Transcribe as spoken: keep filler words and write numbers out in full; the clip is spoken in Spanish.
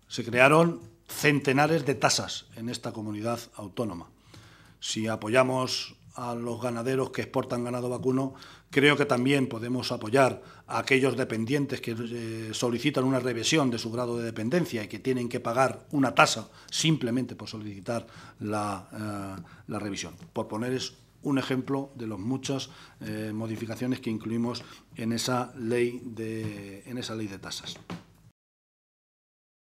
Se crearon centenares de tasas en esta comunidad autónoma. Si apoyamos a los ganaderos que exportan ganado vacuno, creo que también podemos apoyar a aquellos dependientes que eh, solicitan una revisión de su grado de dependencia y que tienen que pagar una tasa simplemente por solicitar la, eh, la revisión. Por ponerles un ejemplo de las muchas eh, modificaciones que incluimos en esa ley de, en esa ley de tasas.